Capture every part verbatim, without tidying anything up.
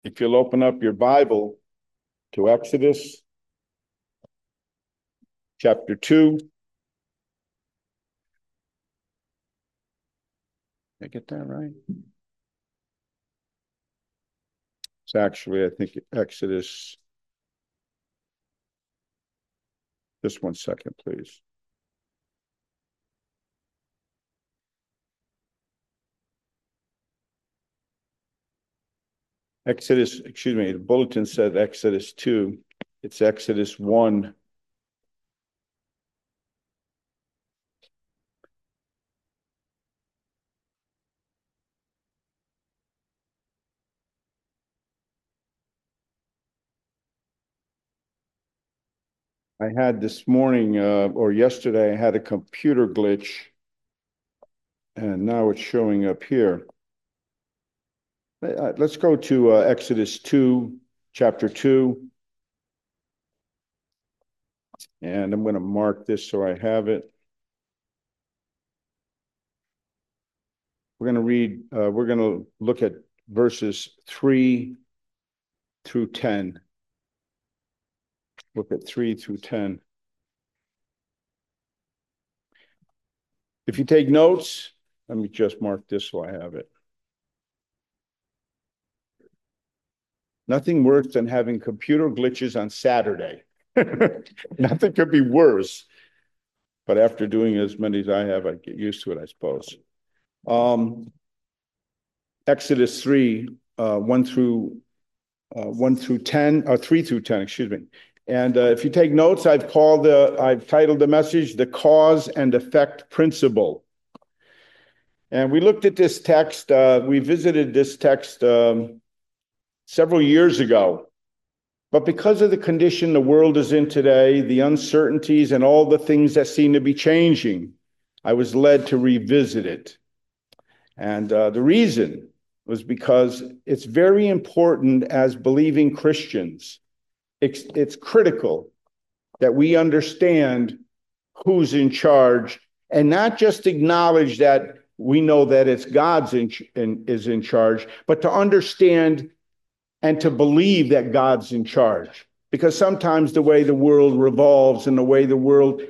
If you'll open up your Bible to Exodus chapter two. Did I get that right? It's actually, I think, Exodus. Just one second, please. Exodus, excuse me, the bulletin said Exodus two. It's Exodus one. I had this morning, uh, or yesterday, I had a computer glitch, and now it's showing up here. Uh, let's go to uh, Exodus two, chapter two. And I'm going to mark this so I have it. We're going to read, uh, we're going to look at verses three through ten. Look at three through ten. If you take notes, let me just mark this so I have it. Nothing worse than having computer glitches on Saturday. Nothing could be worse. But after doing as many as I have, I get used to it, I suppose. Um, Exodus three, uh, one through uh, one through ten, or three through ten, excuse me. And uh, if you take notes, I've called the, I've titled the message, "The Cause and Effect Principle." And we looked at this text, uh, we visited this text um, several years ago. But because of the condition the world is in today, the uncertainties and all the things that seem to be changing, I was led to revisit it. And uh, the reason was because it's very important as believing Christians. It's, it's critical that we understand who's in charge and not just acknowledge that we know that it's God's in, in, is in charge, but to understand and to believe that God's in charge. Because sometimes the way the world revolves and the way the world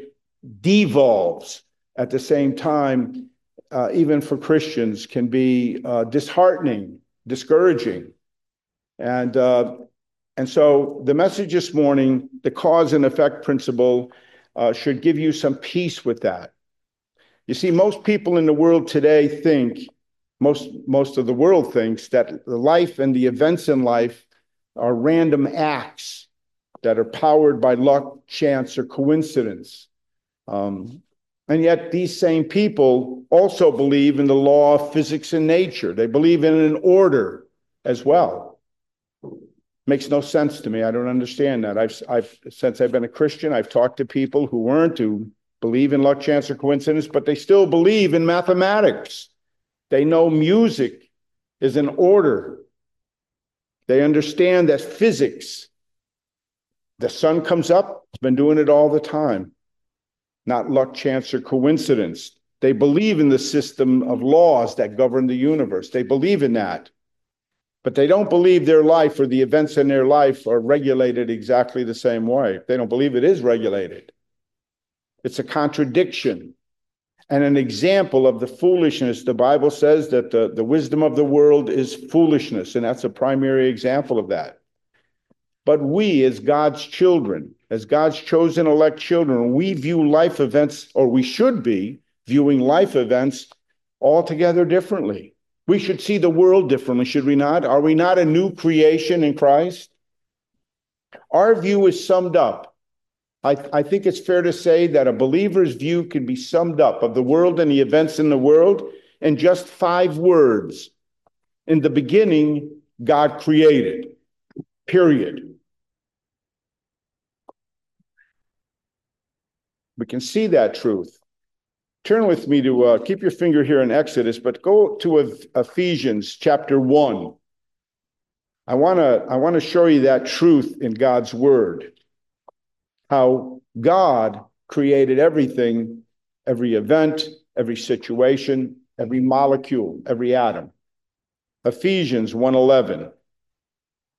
devolves at the same time, uh, even for Christians, can be uh, disheartening, discouraging. And, uh, and so the message this morning, the cause and effect principle, uh, should give you some peace with that. You see, most people in the world today think, most, most of the world thinks that the life and the events in life are random acts that are powered by luck, chance, or coincidence. Um, and yet these same people also believe in the law of physics and nature. They believe in an order as well. Makes no sense to me. I don't understand that. I've, I've, since I've been a Christian, I've talked to people who weren't, who believe in luck, chance, or coincidence, but they still believe in mathematics. They know music is an order. They understand that physics, the sun comes up, it's been doing it all the time, not luck, chance, or coincidence. They believe in the system of laws that govern the universe. They believe in that. But they don't believe their life or the events in their life are regulated exactly the same way. They don't believe it is regulated. It's a contradiction. And an example of the foolishness. The Bible says that the, the wisdom of the world is foolishness, and that's a primary example of that. But we, as God's children, as God's chosen elect children, we view life events, or we should be viewing life events altogether differently. We should see the world differently, should we not? Are we not a new creation in Christ? Our view is summed up. I, I think it's fair to say that a believer's view can be summed up of the world and the events in the world in just five words. In the beginning, God created, period. We can see that truth. Turn with me to, uh, keep your finger here in Exodus, but go to Ephesians chapter one. I want to I want to show you that truth in God's word. How God created everything, every event, every situation, every molecule, every atom. Ephesians one eleven.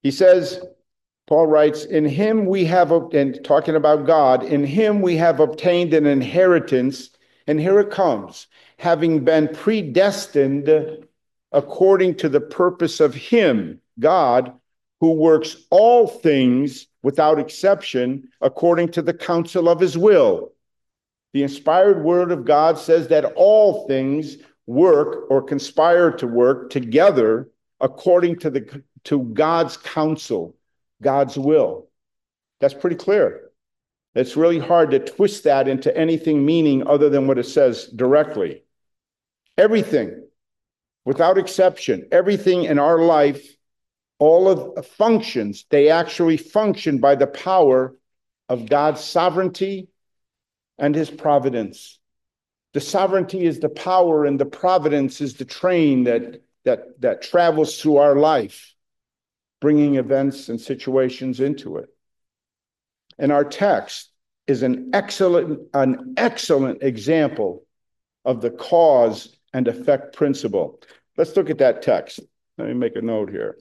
He says, Paul writes, in him we have, and talking about God, in him we have obtained an inheritance, and here it comes, having been predestined according to the purpose of him, God, who works all things without exception according to the counsel of his will. The inspired word of God says that all things work or conspire to work together according to the to God's counsel, God's will. That's pretty clear. It's really hard to twist that into anything meaning other than what it says directly. Everything, without exception, everything in our life, all of the functions, they actually function by the power of God's sovereignty and his providence. The sovereignty is the power, and the providence is the train that, that, that travels through our life, bringing events and situations into it. And our text is an excellent, an excellent example of the cause and effect principle. Let's look at that text. Let me make a note here.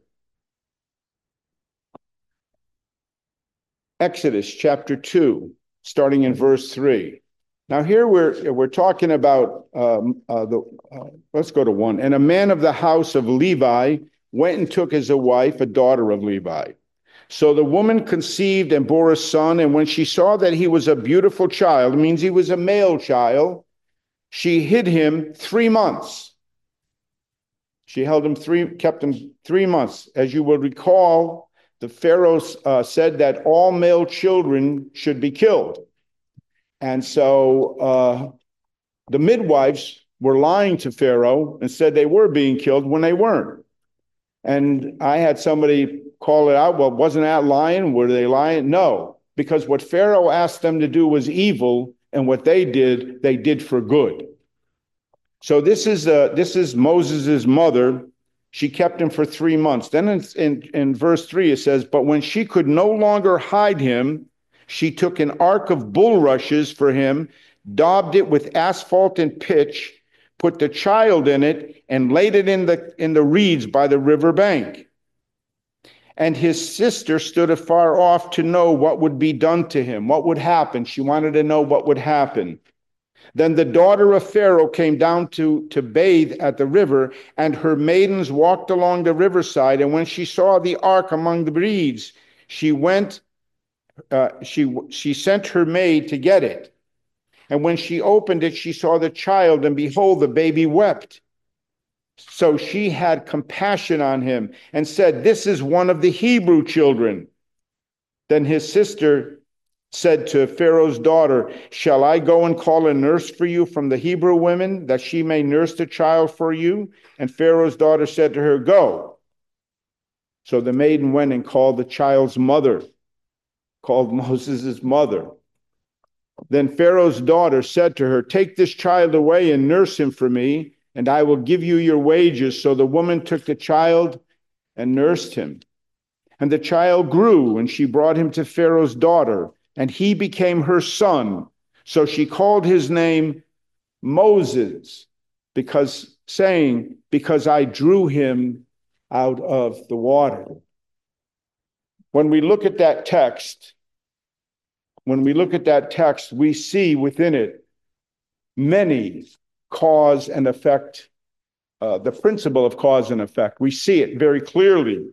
Exodus chapter two, starting in verse three. Now here we're we're talking about um, uh, the. Uh, let's go to one. And a man of the house of Levi went and took as a wife a daughter of Levi. So the woman conceived and bore a son, and when she saw that he was a beautiful child, it means he was a male child, she hid him three months. She held him three, kept him three months. As you will recall, the Pharaoh uh, said that all male children should be killed. And so uh, the midwives were lying to Pharaoh and said they were being killed when they weren't. And I had somebody call it out. Well, wasn't that lying? Were they lying? No, because what Pharaoh asked them to do was evil, and what they did, they did for good. So this is uh, this is Moses' mother. She kept him for three months. Then in, in, in verse three, it says, but when she could no longer hide him, she took an ark of bulrushes for him, daubed it with asphalt and pitch, put the child in it, and laid it in the, in the reeds by the river bank. And his sister stood afar off to know what would be done to him, what would happen. She wanted to know what would happen. Then the daughter of Pharaoh came down to, to bathe at the river, and her maidens walked along the riverside. And when she saw the ark among the reeds, she went, uh, she, she sent her maid to get it. And when she opened it, she saw the child, and behold, the baby wept. So she had compassion on him and said, this is one of the Hebrew children. Then his sister said to Pharaoh's daughter, shall I go and call a nurse for you from the Hebrew women, that she may nurse the child for you? And Pharaoh's daughter said to her, go. So the maiden went and called the child's mother, called Moses' mother. Then Pharaoh's daughter said to her, take this child away and nurse him for me, and I will give you your wages. So the woman took the child and nursed him. And the child grew, and she brought him to Pharaoh's daughter, and he became her son. So she called his name Moses, because saying, because I drew him out of the water. When we look at that text, when we look at that text, we see within it many cause and effect, uh, the principle of cause and effect. We see it very clearly.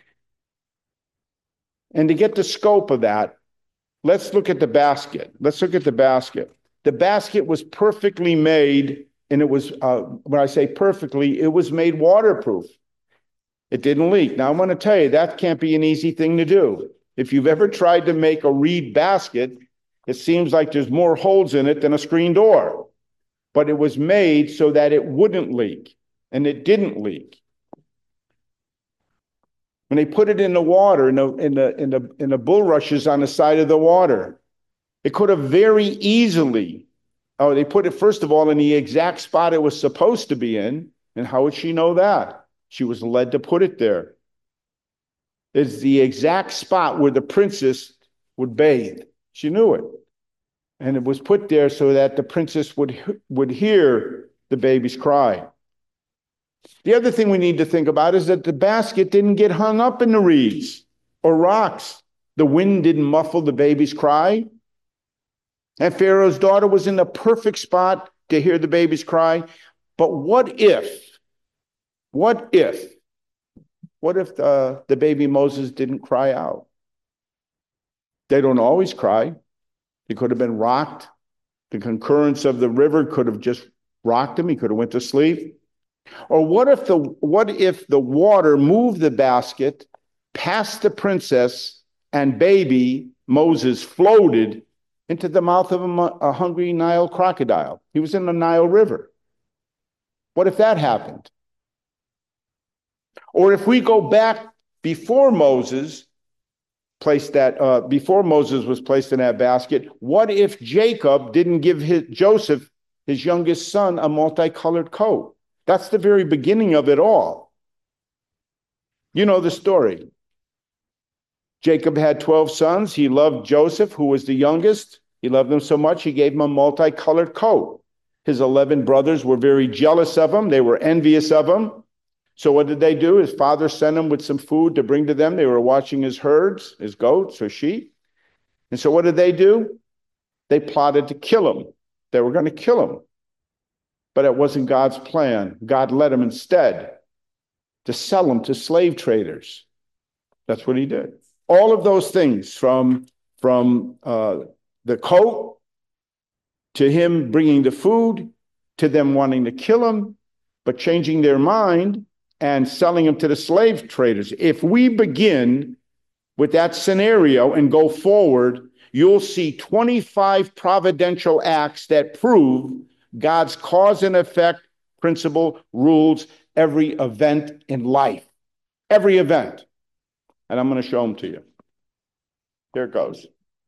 And to get the scope of that, let's look at the basket. Let's look at the basket. The basket was perfectly made, and it was, uh, when I say perfectly, it was made waterproof. It didn't leak. Now, I'm going to tell you, that can't be an easy thing to do. If you've ever tried to make a reed basket, it seems like there's more holes in it than a screen door. But it was made so that it wouldn't leak, and it didn't leak. When they put it in the water, in the, in the, in the, in the bulrushes on the side of the water, it could have very easily, oh, they put it, first of all, in the exact spot it was supposed to be in. And how would she know that? She was led to put it there. It's the exact spot where the princess would bathe. She knew it. And it was put there so that the princess would, would hear the baby's cry. The other thing we need to think about is that the basket didn't get hung up in the reeds or rocks. The wind didn't muffle the baby's cry. And Pharaoh's daughter was in the perfect spot to hear the baby's cry. But what if, what if, what if the, the baby Moses didn't cry out? They don't always cry. He could have been rocked. The concurrence of the river could have just rocked him. He could have went to sleep. Or what if the what if the water moved the basket past the princess and baby Moses floated into the mouth of a, a hungry Nile crocodile? He was in the Nile River. What if that happened? Or if we go back before Moses placed that uh, before Moses was placed in that basket, what if Jacob didn't give his Joseph, his youngest son, a multicolored coat? That's the very beginning of it all. You know the story. Jacob had twelve sons. He loved Joseph, who was the youngest. He loved him so much, he gave him a multicolored coat. His eleven brothers were very jealous of him. They were envious of him. So what did they do? His father sent him with some food to bring to them. They were watching his herds, his goats or sheep. And so what did they do? They plotted to kill him. They were going to kill him. But it wasn't God's plan. God led him instead to sell him to slave traders. That's what he did. All of those things, from, from uh, the coat, to him bringing the food, to them wanting to kill him, but changing their mind and selling him to the slave traders. If we begin with that scenario and go forward, you'll see twenty-five providential acts that prove God's cause and effect principle rules every event in life. Every event. And I'm going to show them to you. There it goes.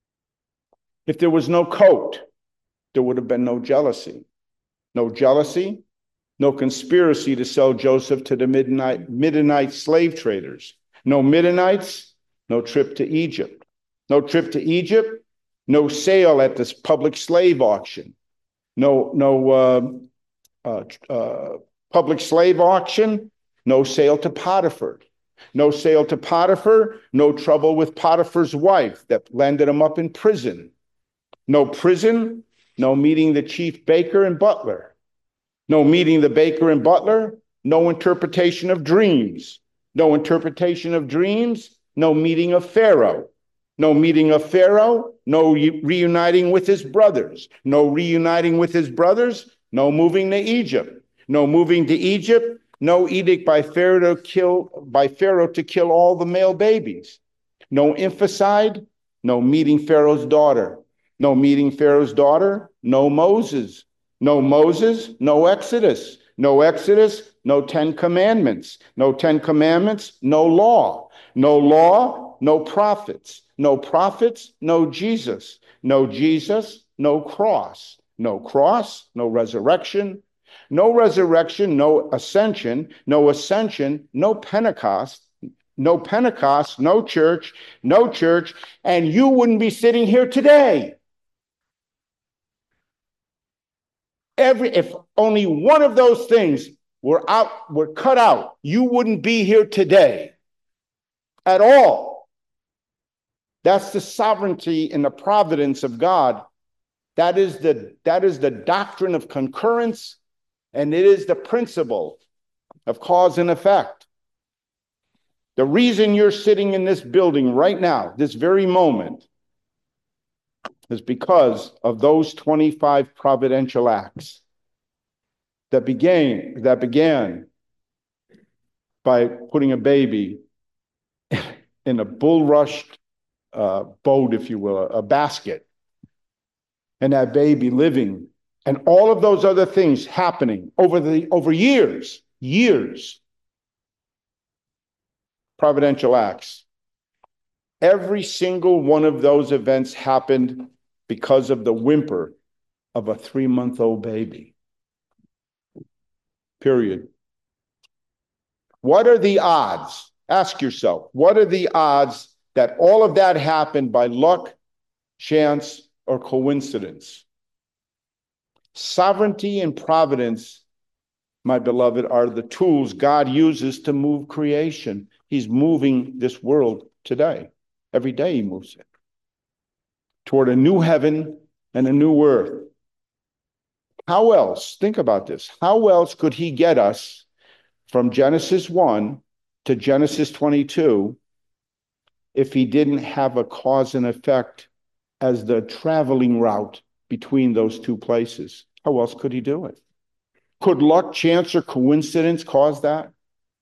If there was no coat, there would have been no jealousy. No jealousy, no conspiracy to sell Joseph to the Midianite, Midianite slave traders. No Midianites, no trip to Egypt. No trip to Egypt, no sale at this public slave auction. No, no uh, uh, uh, public slave auction, no sale to Potiphar. No sale to Potiphar, no trouble with Potiphar's wife that landed him up in prison. No prison, no meeting the chief baker and butler. No meeting the baker and butler, no interpretation of dreams. No interpretation of dreams, no meeting of Pharaoh. No meeting of Pharaoh, no reuniting with his brothers. No reuniting with his brothers, no moving to Egypt. No moving to Egypt, no edict by Pharaoh to kill, by Pharaoh to kill all the male babies. No infanticide, no meeting Pharaoh's daughter. No meeting Pharaoh's daughter, no Moses. No Moses, no Exodus. No Exodus, no Ten Commandments. No Ten Commandments, no law. No law, no prophets. No prophets, no Jesus. No Jesus, no cross. No cross, no resurrection. No resurrection, no ascension. No ascension, no Pentecost. No Pentecost, no church, no church. And you wouldn't be sitting here today. Every, if only one of those things were out, were cut out, you wouldn't be here today at all. That's the sovereignty and the providence of God. That is the, that is the doctrine of concurrence, and it is the principle of cause and effect. The reason you're sitting in this building right now, this very moment, is because of those twenty-five providential acts that began, that began by putting a baby in a bulrushed uh, boat, if you will, a, a basket, and that baby living, and all of those other things happening over the over years, years. Providential acts. Every single one of those events happened because of the whimper of a three-month-old baby. Period. What are the odds? Ask yourself, what are the odds that all of that happened by luck, chance, or coincidence? Sovereignty and providence my beloved, are the tools God uses to move creation. He's moving this world today. Every day he moves it toward a new heaven and a new earth. How else, think about this, how else could he get us from Genesis one to Genesis twenty-two if he didn't have a cause and effect as the traveling route between those two places? How else could he do it? Could luck, chance, or coincidence cause that?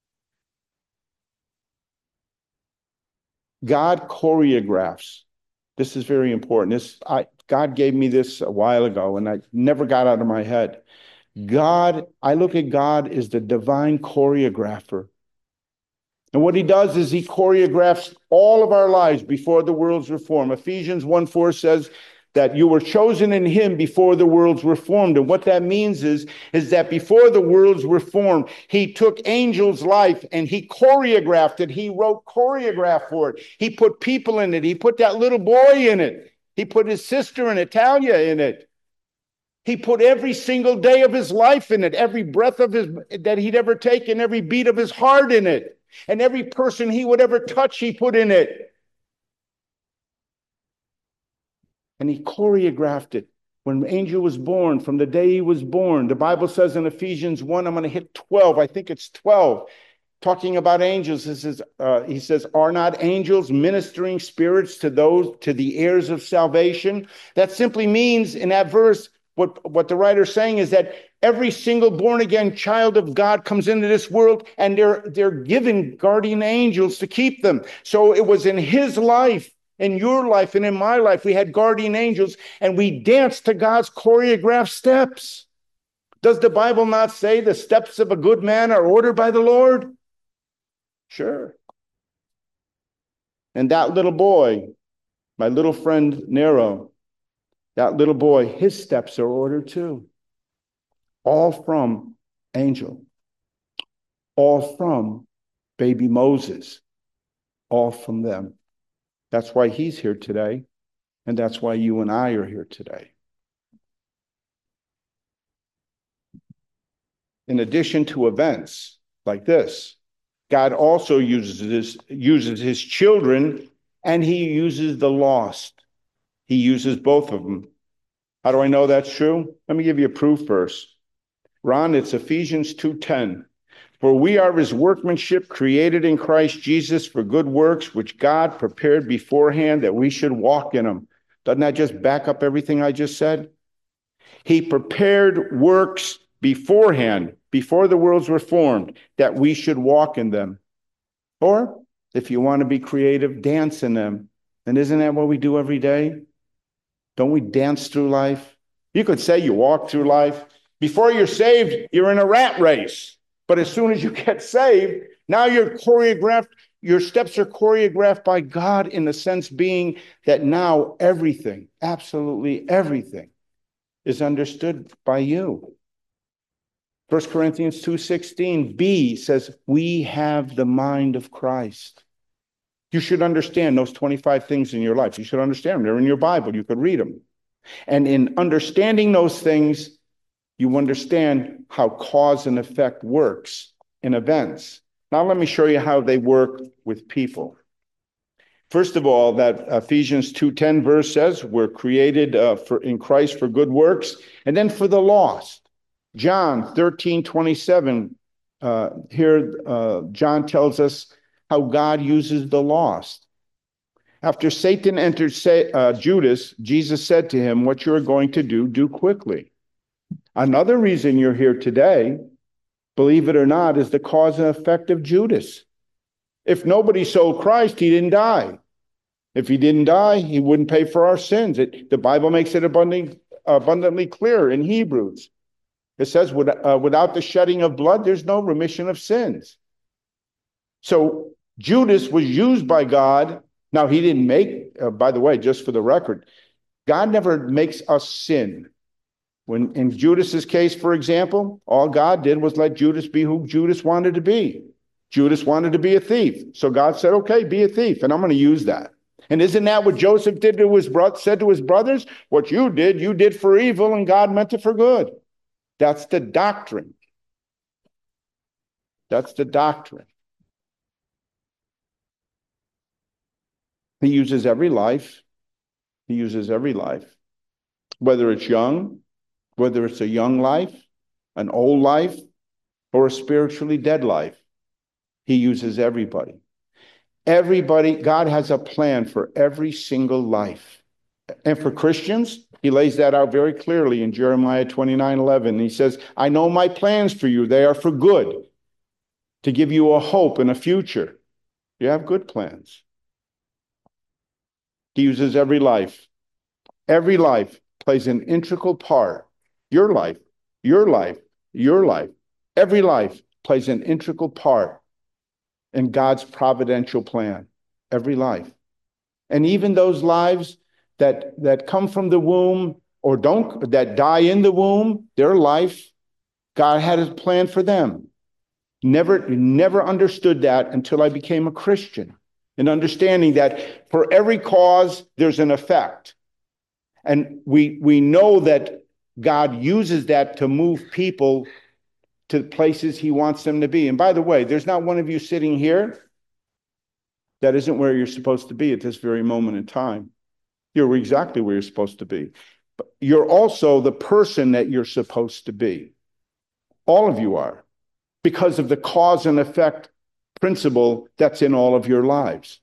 God choreographs. This is very important. This, I, God gave me this a while ago, and I never got out of my head. God, I look at God as the divine choreographer. And what he does is he choreographs all of our lives before the worlds were formed. Ephesians one four says that you were chosen in him before the worlds were formed. And what that means is, is that before the worlds were formed, he took Angel's life and he choreographed it. He wrote choreograph for it. He put people in it. He put that little boy in it. He put his sister in Italia in it. He put every single day of his life in it, every breath of his that he'd ever taken, every beat of his heart in it, and every person he would ever touch, he put in it. And he choreographed it. When Angel was born, from the day he was born, the Bible says in Ephesians one, I'm going to hit twelve, I think it's twelve, talking about angels. This is, uh, he says, are not angels ministering spirits to those, to the heirs of salvation? That simply means in that verse, what, what the writer's saying is that every single born-again child of God comes into this world and they're, they're given guardian angels to keep them. So it was in his life, in your life, and in my life, we had guardian angels, and we danced to God's choreographed steps. Does the Bible not say the steps of a good man are ordered by the Lord? Sure. And that little boy, my little friend Nero, that little boy, his steps are ordered too. All from Angel. All from baby Moses. All from them. That's why he's here today. And that's why you and I are here today. In addition to events like this, God also uses his, uses his children, and he uses the lost. He uses both of them. How do I know that's true? Let me give you a proof verse. Ron, it's Ephesians two ten. For we are his workmanship, created in Christ Jesus for good works, which God prepared beforehand that we should walk in them. Doesn't that just back up everything I just said? He prepared works beforehand, before the worlds were formed, that we should walk in them. Or, if you want to be creative, dance in them. And isn't that what we do every day? Don't we dance through life? You could say you walk through life. Before you're saved, you're in a rat race. But as soon as you get saved, now you're choreographed, your steps are choreographed by God, in the sense being that now everything, absolutely everything, is understood by you. First Corinthians two sixteen b says, we have the mind of Christ. You should understand those twenty-five things in your life. You should understand them. They're in your Bible. You could read them. And in understanding those things, you understand how cause and effect works in events. Now let me show you how they work with people. First of all, that Ephesians two ten verse says we're created uh, for in Christ for good works, and then for the lost. John thirteen twenty-seven, uh, here uh, John tells us how God uses the lost. After Satan entered say, uh, Judas, Jesus said to him, what you're going to do, do quickly. Another reason you're here today, believe it or not, is the cause and effect of Judas. If nobody sold Christ, he didn't die. If he didn't die, he wouldn't pay for our sins. It, the Bible makes it abundantly, abundantly clear in Hebrews. It says, uh, without the shedding of blood, there's no remission of sins. So Judas was used by God. Now, he didn't make, uh, by the way, just for the record, God never makes us sin. When in Judas's case, for example, all God did was let Judas be who Judas wanted to be. Judas wanted to be a thief. So God said, okay, be a thief, and I'm going to use that. And isn't that what Joseph did to his bro- said to his brothers? What you did, you did for evil, and God meant it for good. That's the doctrine. That's the doctrine. He uses every life. He uses every life. Whether it's young, whether it's a young life, an old life, or a spiritually dead life. He uses everybody. Everybody, God has a plan for every single life. And for Christians, he lays that out very clearly in Jeremiah twenty-nine eleven. He says, I know my plans for you. They are for good, to give you a hope and a future. You have good plans. He uses every life. Every life plays an integral part. Your life, your life, your life. Every life plays an integral part in God's providential plan. Every life. And even those lives that, that come from the womb or don't, that die in the womb, their life, God had a plan for them. Never, never understood that until I became a Christian. And understanding that for every cause, there's an effect. And we, we know that God uses that to move people to places he wants them to be. And by the way, there's not one of you sitting here that isn't where you're supposed to be at this very moment in time. You're exactly where you're supposed to be. But you're also the person that you're supposed to be. All of you are, because of the cause and effect principle that's in all of your lives.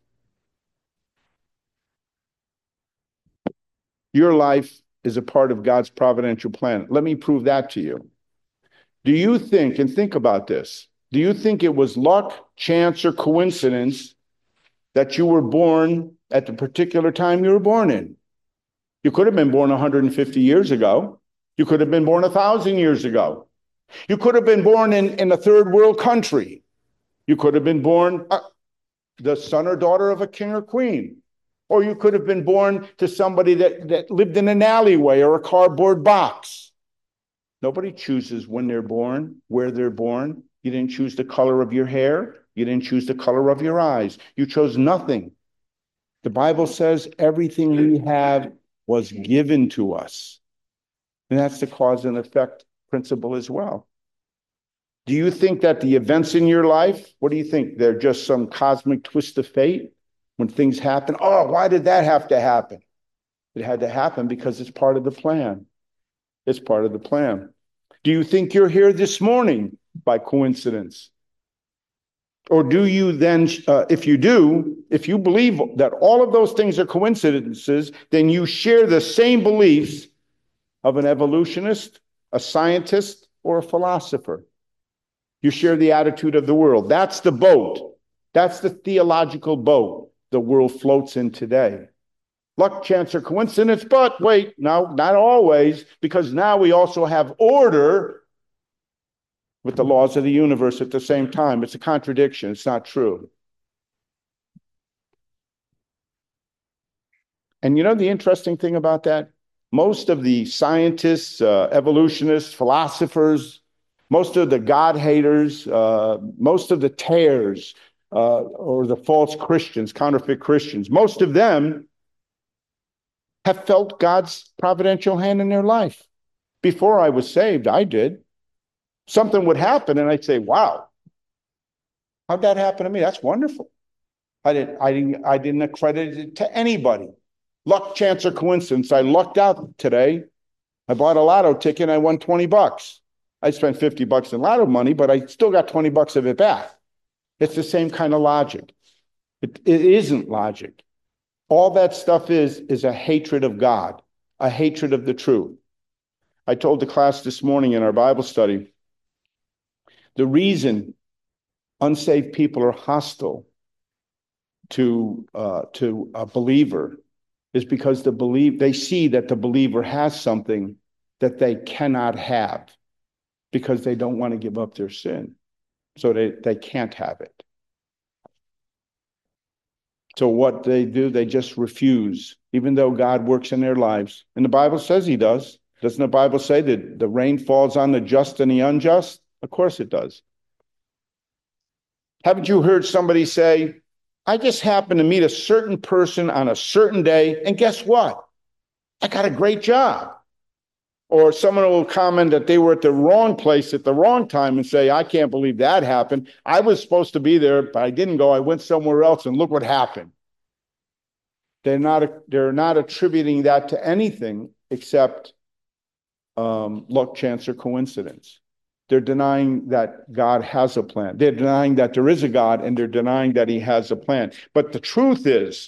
Your life is a part of God's providential plan. Let me prove that to you. Do you think, and think about this, do you think it was luck, chance, or coincidence that you were born at the particular time you were born in? You could have been born one hundred fifty years ago. You could have been born one thousand years ago. You could have been born in, in a third world country. You could have been born uh, the son or daughter of a king or queen. Or you could have been born to somebody that, that lived in an alleyway or a cardboard box. Nobody chooses when they're born, where they're born. You didn't choose the color of your hair. You didn't choose the color of your eyes. You chose nothing. The Bible says everything we have was given to us. And that's the cause and effect principle as well. Do you think that the events in your life, what do you think? They're just some cosmic twist of fate? When things happen, oh, why did that have to happen? It had to happen because it's part of the plan. It's part of the plan. Do you think you're here this morning by coincidence? Or do you then, uh, if you do, if you believe that all of those things are coincidences, then you share the same beliefs of an evolutionist, a scientist, or a philosopher. You share the attitude of the world. That's the boat. That's the theological boat the world floats in today. Luck, chance, or coincidence, but wait, no, not always, because now we also have order with the laws of the universe at the same time. It's a contradiction. It's not true. And you know the interesting thing about that? Most of the scientists, uh, evolutionists, philosophers, most of the God haters, uh, most of the tares, uh, or the false Christians, counterfeit Christians, most of them have felt God's providential hand in their life. Before I was saved, I did. Something would happen and I'd say, wow, how'd that happen to me? That's wonderful. I didn't, I didn't, I didn't accredit it to anybody. Luck, chance, or coincidence. I lucked out today. I bought a lotto ticket and I won twenty bucks. I spent fifty bucks in lotto money, but I still got twenty bucks of it back. It's the same kind of logic. It, it isn't logic. All that stuff is, is a hatred of God, a hatred of the truth. I told the class this morning in our Bible study, the reason unsaved people are hostile to, uh, to a believer is because the believe, they see that the believer has something that they cannot have because they don't want to give up their sin. So they, they can't have it. So what they do, they just refuse, even though God works in their lives. And the Bible says he does. Doesn't the Bible say that the rain falls on the just and the unjust? Of course it does. Haven't you heard somebody say, I just happened to meet a certain person on a certain day, and guess what? I got a great job. or someone will comment that they were at the wrong place at the wrong time and say, I can't believe that happened. I was supposed to be there, but I didn't go. I went somewhere else, and look what happened. They're not, they're not attributing that to anything except um, luck, chance, or coincidence. They're denying that God has a plan. They're denying that there is a God, and they're denying that he has a plan. But the truth is,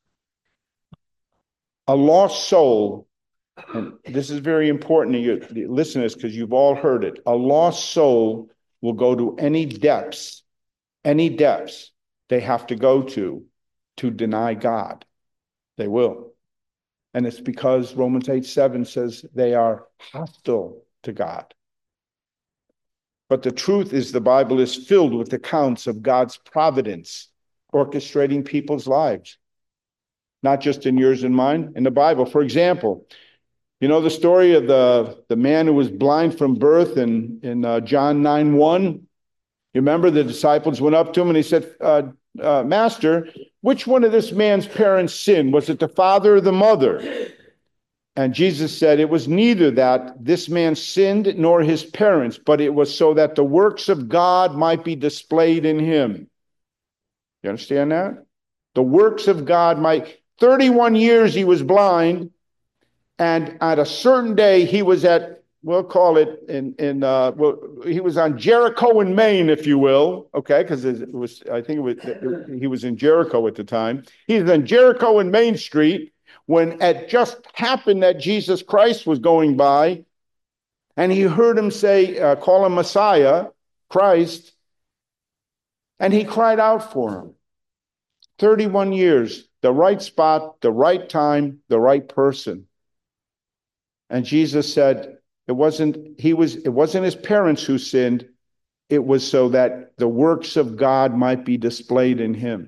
a lost soul, and this is very important to you listeners, because you've all heard it, a lost soul will go to any depths, any depths they have to go to to deny God. They will. And it's because Romans eight seven says they are hostile to God. But the truth is, the Bible is filled with accounts of God's providence orchestrating people's lives, not just in yours and mine, in the Bible. For example, you know the story of the, the man who was blind from birth in, in uh, John nine one? You remember the disciples went up to him and he said, uh, uh, Master, which one of this man's parents sinned? Was it the father or the mother? And Jesus said, it was neither that this man sinned nor his parents, but it was so that the works of God might be displayed in him. You understand that? The works of God might... thirty-one years he was blind, and at a certain day he was at, we'll call it in, in uh, well, he was on Jericho in Maine, if you will, okay, because it was, I think it was, it, he was in Jericho at the time. He was on Jericho and Main Street when it just happened that Jesus Christ was going by, and he heard him say, uh, call him Messiah, Christ, and he cried out for him. thirty-one years, the right spot, the right time, the right person. And Jesus said, it wasn't, he was, it wasn't his parents who sinned. It was so that the works of God might be displayed in him.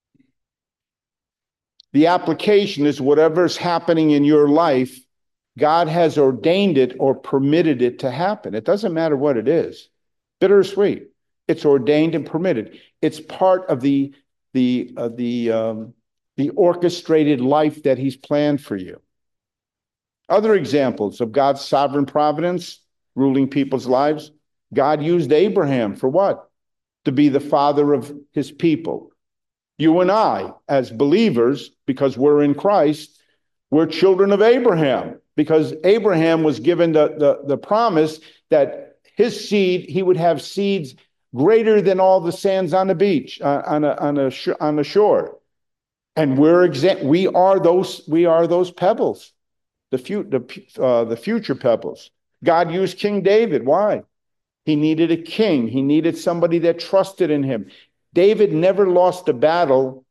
The application is whatever's happening in your life, God has ordained it or permitted it to happen. It doesn't matter what it is, bitter or sweet. It's ordained and permitted. It's part of the the uh, the um, the orchestrated life that he's planned for you. Other examples of God's sovereign providence ruling people's lives. God used Abraham for what? To be the father of his people. You and I, as believers, because we're in Christ, we're children of Abraham, because Abraham was given the, the, the promise that his seed, he would have seeds greater than all the sands on the beach, uh, on a, on a sh- on the shore. And we're exa- we are those we are those pebbles, the, fu- the, uh, the future pebbles. God used King David. Why? He needed a king. He needed somebody that trusted in him. David never lost a battle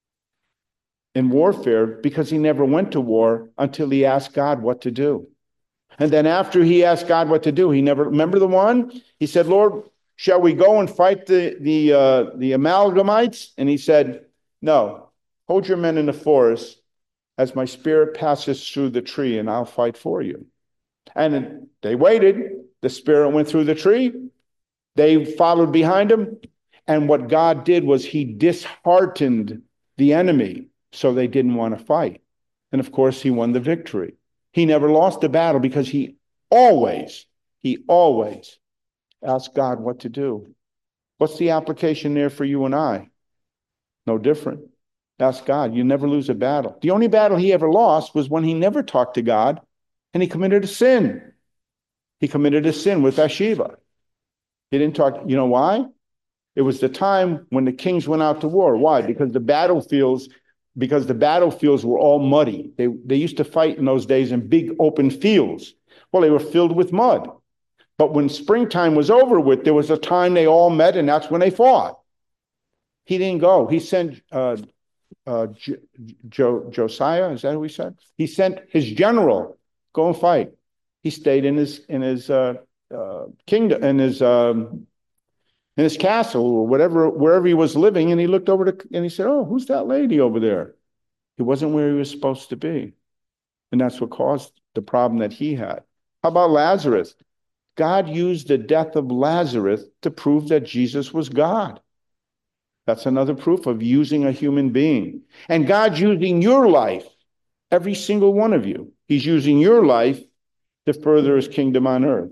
in warfare because he never went to war until he asked God what to do. And then after he asked God what to do, he never, remember the one? He said, Lord, shall we go and fight the, the, uh, the Amalgamites? And he said, no, hold your men in the forest as my spirit passes through the tree and I'll fight for you. And they waited. The spirit went through the tree. They followed behind him. And what God did was he disheartened the enemy, so they didn't want to fight. And of course, he won the victory. He never lost a battle because he always, he always asked God what to do. What's the application there for you and I? No different. Ask God. You never lose a battle. The only battle he ever lost was when he never talked to God and he committed a sin. He committed a sin with Bathsheba. He didn't talk. You know why? It was the time when the kings went out to war. Why? Because the battlefields, because the battlefields were all muddy. They, they used to fight in those days in big open fields. Well, they were filled with mud. But when springtime was over with, there was a time they all met, and that's when they fought. He didn't go. He sent uh, uh, jo- jo- Josiah, is that who he said? He sent his general, go and fight. He stayed in his in his uh, uh, kingdom, in his um, in his castle or whatever, wherever he was living, and he looked over to, and he said, oh, who's that lady over there? He wasn't where he was supposed to be. And that's what caused the problem that he had. How about Lazarus? God used the death of Lazarus to prove that Jesus was God. That's another proof of using a human being. And God's using your life, every single one of you. He's using your life to further his kingdom on earth.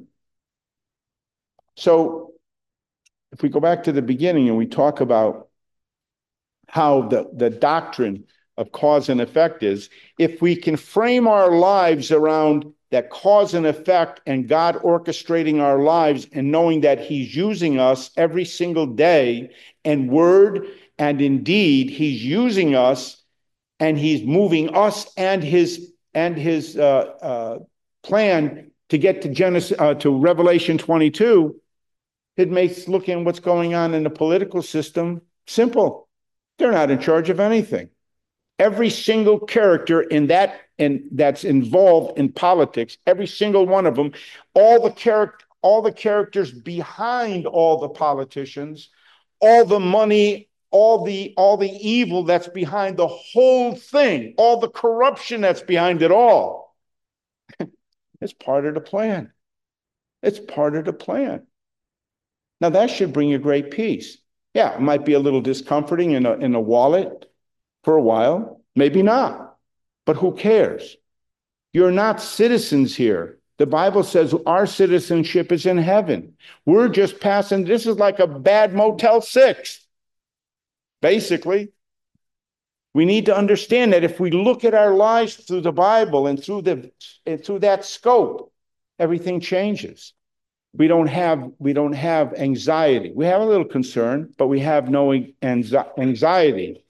So if we go back to the beginning and we talk about how the, the doctrine of cause and effect is, if we can frame our lives around that cause and effect and God orchestrating our lives and knowing that he's using us every single day in word and in deed, he's using us and he's moving us and his and his uh, uh, plan to get to Genesis uh, to Revelation twenty-two, it makes looking what's going on in the political system simple. They're not in charge of anything. Every single character in that and that's involved in politics, every single one of them, all the character, all the characters behind all the politicians, all the money, all the all the evil that's behind the whole thing, all the corruption that's behind it all. It's part of the plan. It's part of the plan. Now that should bring you great peace. Yeah, it might be a little discomforting in a in a wallet for a while, maybe not, but who cares? You're not citizens here. The Bible says our citizenship is in heaven. We're just passing. This is like a bad Motel six. Basically, we need to understand that if we look at our lives through the Bible and through the and through that scope, everything changes. We don't have we don't have anxiety. We have a little concern, but we have no anxiety.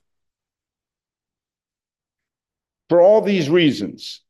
For all these reasons,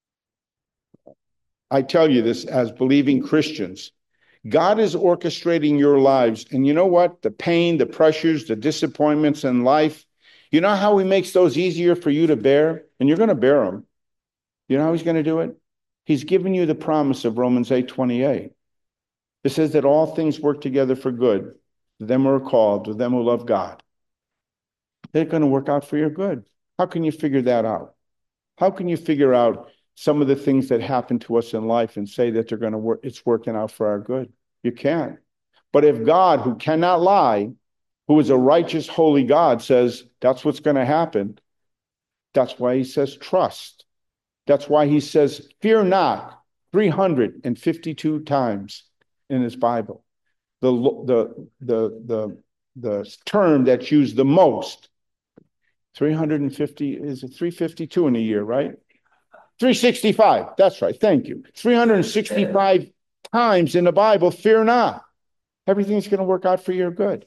I tell you this as believing Christians, God is orchestrating your lives. And you know what? The pain, the pressures, the disappointments in life, you know how he makes those easier for you to bear? And you're going to bear them. You know how he's going to do it? He's given you the promise of Romans eight twenty-eight. It says that all things work together for good to them who are called, to them who love God. They're going to work out for your good. How can you figure that out? How can you figure out some of the things that happen to us in life and say that they're going to work, it's working out for our good? You can't. But if God, who cannot lie, who is a righteous, holy God, says that's what's going to happen, that's why he says trust. That's why he says fear not three hundred fifty-two times in his Bible. The, the, the, the, the term that's used the most, three hundred fifty, is it three hundred fifty-two in a year, right? three hundred sixty-five, that's right, thank you. three hundred sixty-five times in the Bible, fear not. Everything's going to work out for your good.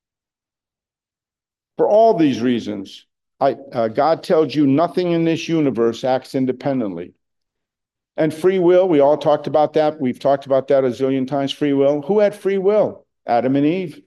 For all these reasons, I, uh, God tells you nothing in this universe acts independently. And free will, we all talked about that. We've talked about that a zillion times, free will. Who had free will? Adam and Eve.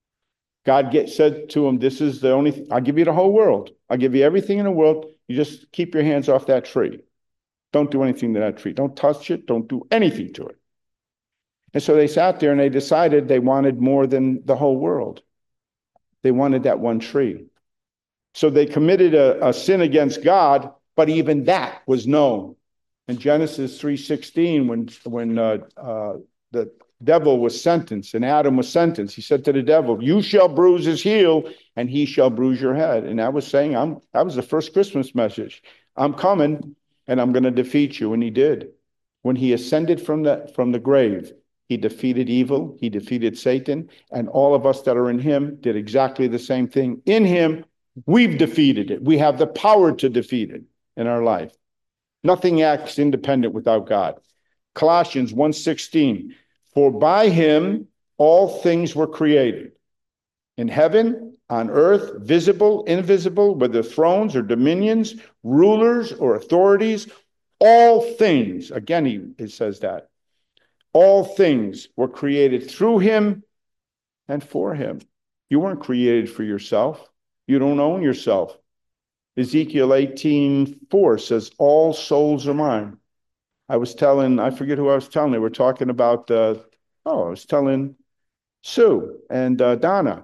God get, said to them, this is the only, th- I'll give you the whole world. I'll give you everything in the world. You just keep your hands off that tree. Don't do anything to that tree. Don't touch it. Don't do anything to it. And so they sat there and they decided they wanted more than the whole world. They wanted that one tree. So they committed a, a sin against God, but even that was known. In Genesis three sixteen, when, when uh, uh, the devil was sentenced and Adam was sentenced, he said to the devil, you shall bruise his heel and he shall bruise your head. And that was saying, I'm, that was the first Christmas message. I'm coming and I'm going to defeat you. And he did. When he ascended from the, from the grave, he defeated evil, he defeated Satan, and all of us that are in him did exactly the same thing. In him, we've defeated it. We have the power to defeat it in our life. Nothing acts independent without God. Colossians one sixteen, for by him all things were created, in heaven, on earth, visible, invisible, whether thrones or dominions, rulers or authorities, all things, again he it says that, all things were created through him and for him. You weren't created for yourself. You don't own yourself. Ezekiel eighteen four says, all souls are mine. I was telling, I forget who I was telling, they were talking about, uh, oh, I was telling Sue and uh, Donna.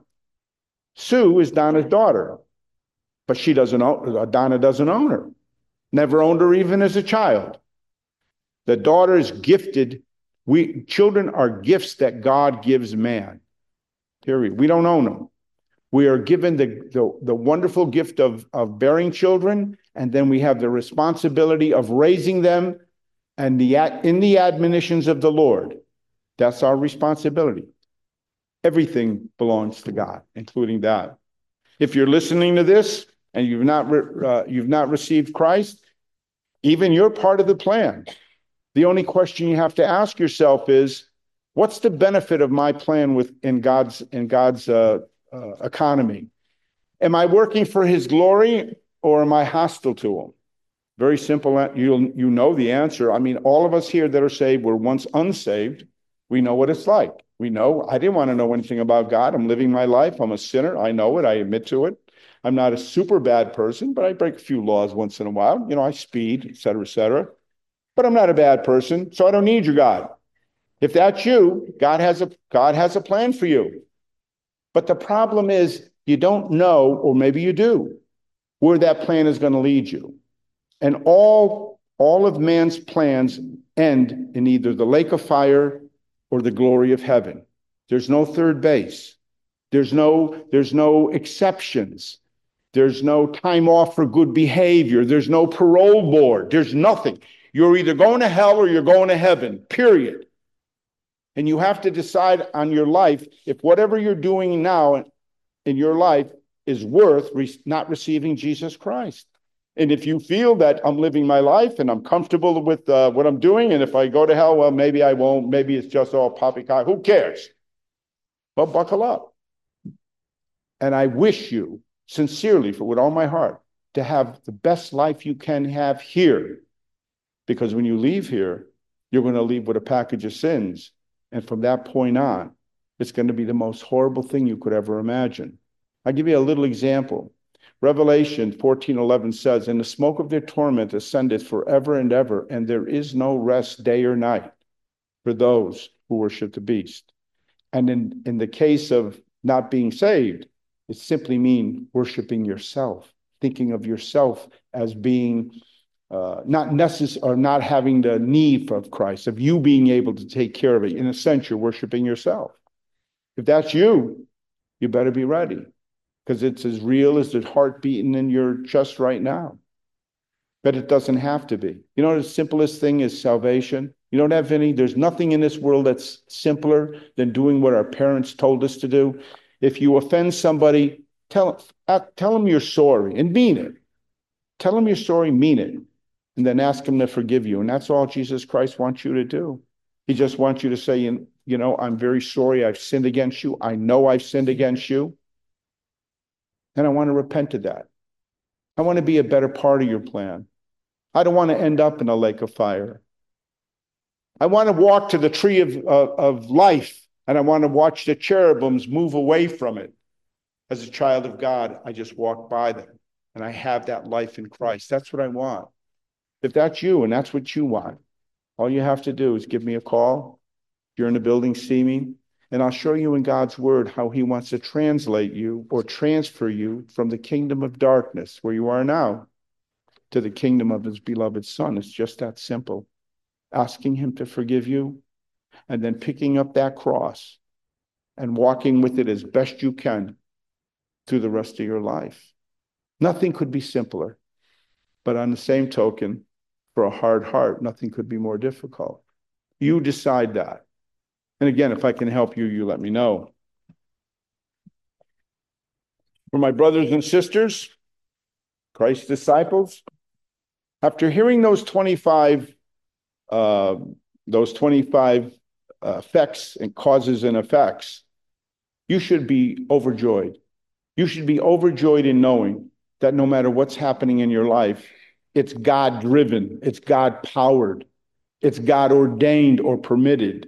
Sue is Donna's daughter, but she doesn't own, uh, Donna doesn't own her. Never owned her even as a child. The daughter is gifted. We, children are gifts that God gives man. Period. We don't own them. We are given the, the, the wonderful gift of, of bearing children, and then we have the responsibility of raising them and the in the admonitions of the Lord. That's our responsibility. Everything belongs to God, including that. If you're listening to this and you've not uh, you've not received Christ, even you're part of the plan. The only question you have to ask yourself is, what's the benefit of my plan with in God's in God's uh, uh, economy? Am I working for His glory, or am I hostile to Him? Very simple. You you know the answer. I mean, all of us here that are saved were once unsaved. We know what it's like. We know I didn't want to know anything about God. I'm living my life. I'm a sinner. I know it. I admit to it. I'm not a super bad person, but I break a few laws once in a while. You know, I speed, et cetera, et cetera. But I'm not a bad person, so I don't need your God. If that's you, God has a God has a plan for you. But the problem is you don't know, or maybe you do, where that plan is going to lead you. And all, all of man's plans end in either the lake of fire or the glory of heaven. There's no third base. There's no, there's no exceptions. There's no time off for good behavior. There's no parole board. There's nothing. You're either going to hell or you're going to heaven, period. And you have to decide on your life if whatever you're doing now in your life is worth re- not receiving Jesus Christ. And if you feel that I'm living my life and I'm comfortable with uh, what I'm doing, and if I go to hell, well, maybe I won't. Maybe it's just all poppycock. Who cares? Well, buckle up. And I wish you sincerely, for with all my heart, to have the best life you can have here. Because when you leave here, you're going to leave with a package of sins. And from that point on, it's going to be the most horrible thing you could ever imagine. I'll give you a little example. Revelation fourteen eleven says, and the smoke of their torment ascendeth forever and ever, and there is no rest day or night for those who worship the beast. And in, in the case of not being saved, it simply means worshiping yourself, thinking of yourself as being uh, not necessary, or not having the need for Christ, of you being able to take care of it. In a sense, you're worshiping yourself. If that's you, you better be ready, because it's as real as the heart beating in your chest right now. But it doesn't have to be. You know, the simplest thing is salvation. You don't have any, there's nothing in this world that's simpler than doing what our parents told us to do. If you offend somebody, tell, tell them you're sorry and mean it. Tell them you're sorry, mean it. And then ask him to forgive you. And that's all Jesus Christ wants you to do. He just wants you to say, you know, I'm very sorry I've sinned against you. I know I've sinned against you. And I want to repent of that. I want to be a better part of your plan. I don't want to end up in a lake of fire. I want to walk to the tree of, of, of life, and I want to watch the cherubims move away from it. As a child of God, I just walk by them, and I have that life in Christ. That's what I want. If that's you and that's what you want, all you have to do is give me a call. If you're in the building, see me. And I'll show you in God's word how he wants to translate you or transfer you from the kingdom of darkness, where you are now, to the kingdom of his beloved Son. It's just that simple. Asking him to forgive you, and then picking up that cross and walking with it as best you can through the rest of your life. Nothing could be simpler. But on the same token, for a hard heart, nothing could be more difficult. You decide that. And again, if I can help you, you let me know. For my brothers and sisters, Christ's disciples, after hearing those twenty-five, uh, those twenty-five uh, effects and causes and effects, you should be overjoyed. You should be overjoyed in knowing that no matter what's happening in your life, it's God-driven, it's God-powered, it's God-ordained or permitted.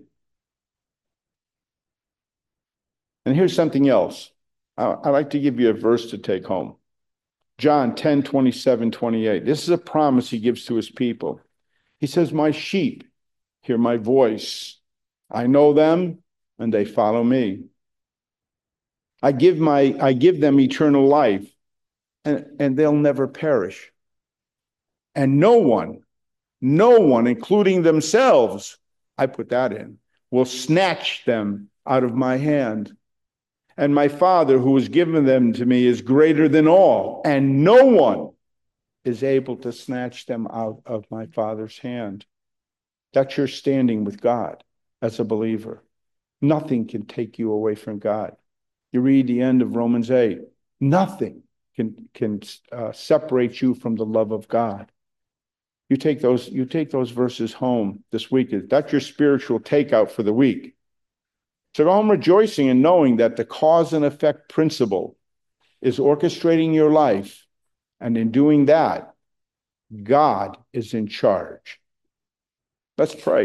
And here's something else. I'd like to give you a verse to take home. John ten, twenty-seven, twenty-eight. This is a promise he gives to his people. He says, my sheep hear my voice. I know them and they follow me. I give my, I give them eternal life, and, and they'll never perish. And no one, no one, including themselves, I put that in, will snatch them out of my hand. And my Father who has given them to me is greater than all, and no one is able to snatch them out of my Father's hand. That's your standing with God as a believer. Nothing can take you away from God. You read the end of Romans eight. Nothing can, can uh, separate you from the love of God. You take those, you take those verses home this week. That's your spiritual takeout for the week. So go home rejoicing and knowing that the cause and effect principle is orchestrating your life. And in doing that, God is in charge. Let's pray.